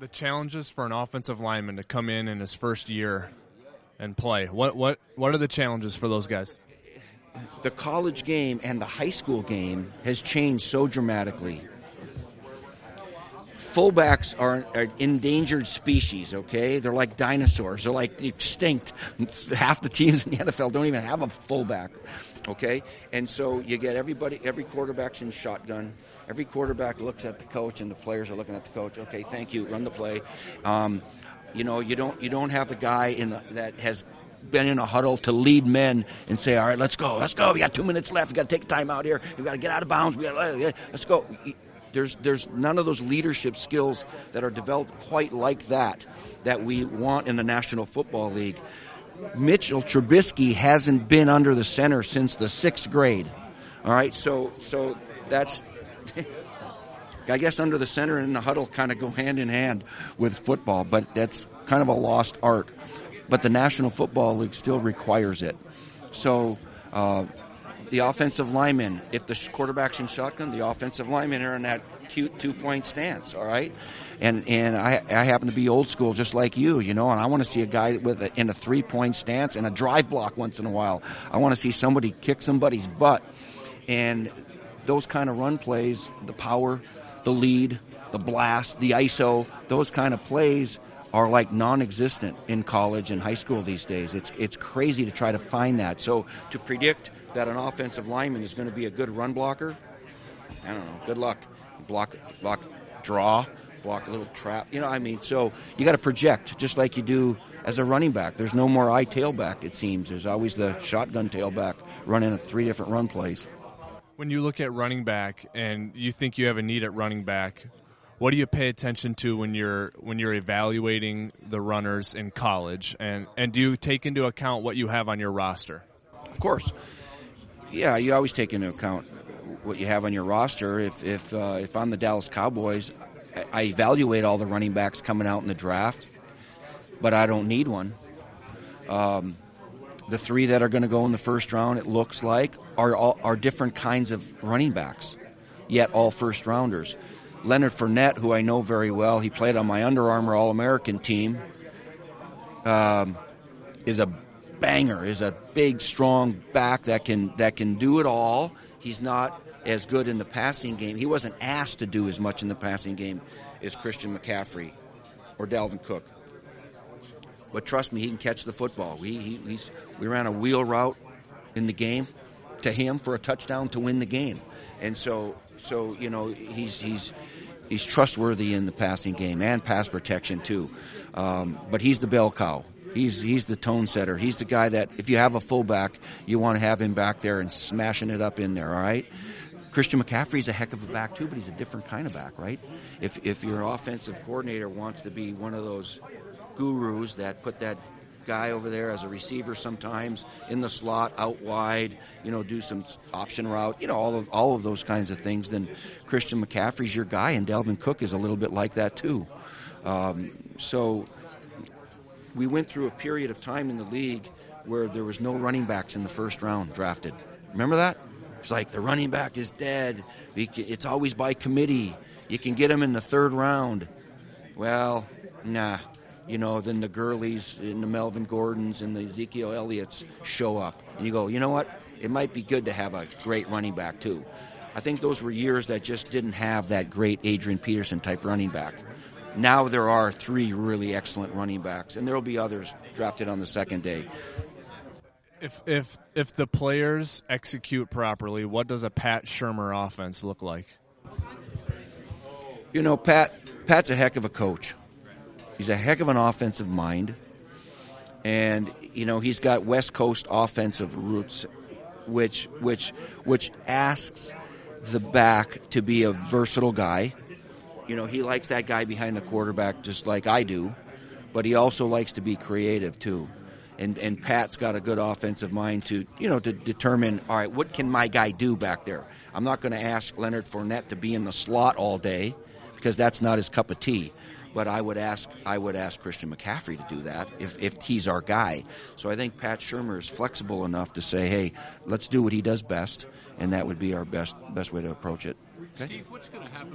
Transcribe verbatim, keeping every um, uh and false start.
The challenges for an offensive lineman to come in in his first year and play. What what what are the challenges for those guys? The college game and the high school game has changed so dramatically. Fullbacks are an endangered species, okay? They're like dinosaurs. They're like extinct. Half the teams in the N F L don't even have a fullback, okay? And so you get everybody, every quarterback's in shotgun. Every quarterback looks at the coach, and the players are looking at the coach. Okay, thank you, run the play. Um, you know, you don't you don't have the guy in the, that has been in a huddle to lead men and say, all right, let's go, let's go. We got two minutes left. We got to take a time out here. We got to get out of bounds. We got let's go. There's there's none of those leadership skills that are developed quite like that that we want in the National Football League. Mitchell Trubisky hasn't been under the center since the sixth grade. All right, so so that's I guess under the center and the huddle kind of go hand in hand with football, but that's kind of a lost art. But the National Football League still requires it. So. Uh, The offensive linemen, if the quarterback's in shotgun, the offensive linemen are in that cute two-point stance, all right? And and I I happen to be old school just like you, you know, and I want to see a guy with a, in a three-point stance and a drive block once in a while. I want to see somebody kick somebody's butt. And those kind of run plays, the power, the lead, the blast, the I S O, those kind of plays are like non-existent in college and high school these days. It's it's crazy to try to find that. So to predict that an offensive lineman is going to be a good run blocker, I don't know. Good luck. Block, block, draw, block a little trap. You know, I mean, so you got to project just like you do as a running back. There's no more I tailback, it seems. There's always the shotgun tailback running three different run plays. When you look at running back and you think you have a need at running back, what do you pay attention to when you're when you're evaluating the runners in college, and, and do you take into account what you have on your roster? Of course. Yeah, you always take into account what you have on your roster. If if uh, if I'm the Dallas Cowboys, I, I evaluate all the running backs coming out in the draft, but I don't need one. Um, the three that are going to go in the first round, it looks like, are all, are different kinds of running backs, yet all first rounders. Leonard Fournette, who I know very well, he played on my Under Armour All-American team, um, is a banger, is a big, strong back that can that can do it all. He's not as good in the passing game. He wasn't asked to do as much in the passing game as Christian McCaffrey or Dalvin Cook. But trust me, he can catch the football. We he, he's, we ran a wheel route in the game to him for a touchdown to win the game, and so so you know he's he's he's trustworthy in the passing game and pass protection too. Um, but he's the bell cow. He's he's the tone setter. He's the guy that if you have a fullback, you want to have him back there and smashing it up in there, all right? Christian McCaffrey's a heck of a back too, but he's a different kind of back, right? If if your offensive coordinator wants to be one of those gurus that put that guy over there as a receiver sometimes in the slot, out wide, you know, do some option route, you know, all of all of those kinds of things, then Christian McCaffrey's your guy, and Dalvin Cook is a little bit like that too. Um, so we went through a period of time in the league where there was no running backs in the first round drafted. Remember that? It's like the running back is dead. It's always by committee. You can get him in the third round. Well, nah. You know, then the Gurleys and the Melvin Gordons and the Ezekiel Elliott's show up. And you go, you know what? It might be good to have a great running back too. I think those were years that just didn't have that great Adrian Peterson type running back. Now there are three really excellent running backs, and there will be others drafted on the second day. If if if the players execute properly, what does a Pat Shurmur offense look like? You know, Pat Pat's a heck of a coach. He's a heck of an offensive mind, and you know he's got West Coast offensive roots, which which which asks the back to be a versatile guy. You know, he likes that guy behind the quarterback just like I do, but he also likes to be creative too. And and Pat's got a good offensive mind to, you know, to determine, all right, what can my guy do back there? I'm not going to ask Leonard Fournette to be in the slot all day because that's not his cup of tea. But I would ask I would ask Christian McCaffrey to do that if, if he's our guy. So I think Pat Shurmur is flexible enough to say, hey, let's do what he does best, and that would be our best best way to approach it. Okay? Steve, what's going to happen